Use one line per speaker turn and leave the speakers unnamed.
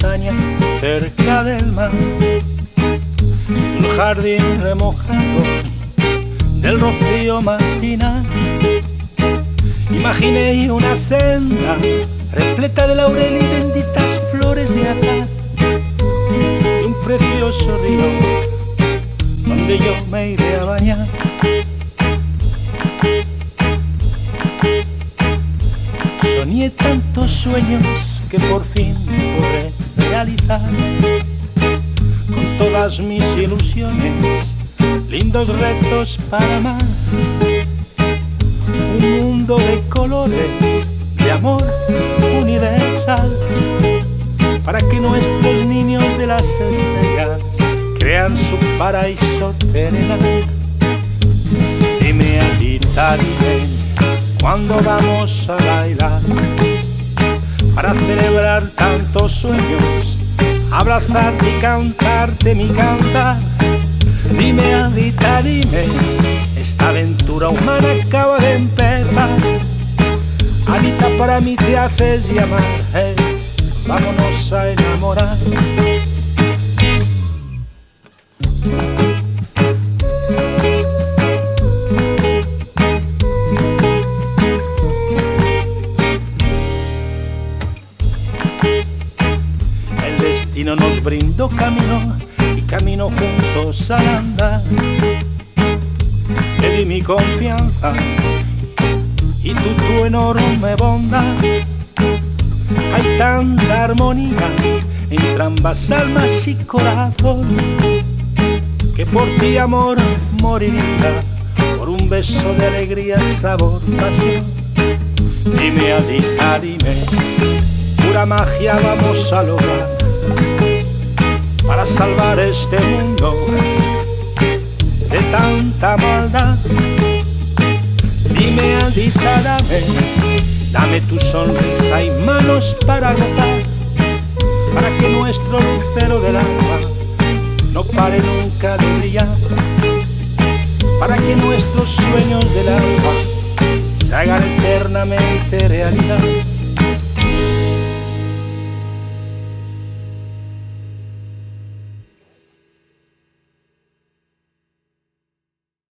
montaña cerca del mar, un jardín remojado del rocío matinal. Imaginé una senda repleta de laurel y benditas flores de azahar, y un precioso río donde yo me iré a bañar. Soñé tantos sueños que por fin podré realizar, con todas mis ilusiones, lindos retos para amar. Un mundo de colores, de amor universal, para que nuestros niños de las estrellas crean su paraíso terrenal. Dime, Anita, dime, ¿cuándo vamos a bailar? Para celebrar tantos sueños, abrazarte y cantarte mi cantar. Dime, Anita, dime, esta aventura humana acaba de empezar. Anita, para mí te haces llamar, hey, vámonos a enamorar. El destino nos brindó camino y camino juntos al andar. Te di mi confianza y tú tu enorme bondad. Hay tanta armonía entre ambas almas y corazón, que por ti, amor, moriría por un beso de alegría, sabor, pasión. Dime, Anita, dime, pura magia vamos a lograr para salvar este mundo de tanta maldad. Dime, Anita, dame tu sonrisa y manos para gozar, para que nuestro lucero del alma no pare nunca de brillar, para que nuestros sueños del alma se hagan eternamente realidad.